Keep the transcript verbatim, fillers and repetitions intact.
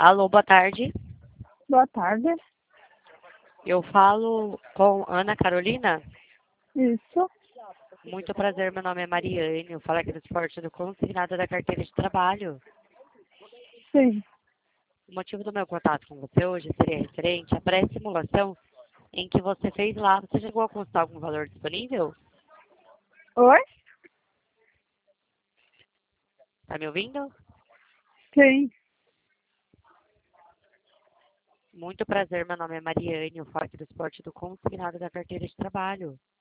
Alô, boa tarde. Boa tarde. Eu falo com Ana Carolina. Isso. Muito prazer, meu nome é Mariane. Eu falo aqui do esporte do consignado da carteira de trabalho. Sim. O motivo do meu contato com você hoje seria referente à pré-simulação em que você fez lá. Você chegou a consultar algum valor disponível? Oi? Tá me ouvindo? Sim. Muito prazer, meu nome é Mariane. Eu falo aqui do esporte do consignado da carteira de trabalho.